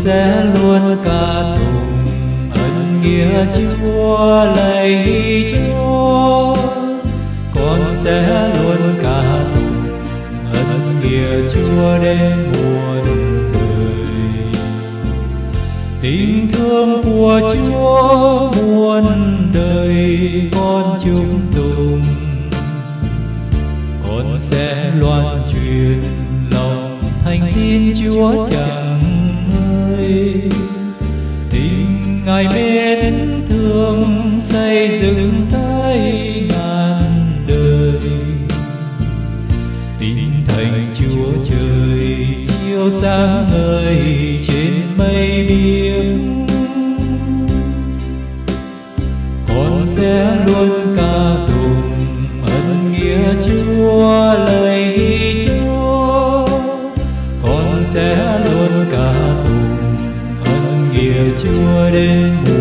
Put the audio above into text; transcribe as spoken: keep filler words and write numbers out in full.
sẽ luôn ca tụng ân nghĩa Chúa lạy Chúa. Con sẽ luôn ca tụng ân nghĩa Chúa đến muôn đời. Tình thương của Chúa muôn đời con chúc tụng. Con sẽ loan truyền lòng thành tin Chúa chẳng ngơi. Tình Ngài mến thương xây dựng tới ngàn đời. Tình thành Chúa trời chiếu sáng ngời trên mây biếc. Con sẽ luôn ca tụng ân nghĩa Chúa lạy Chúa. Con sẽ luôn ca tụng ân nghĩa Chúa đến muôn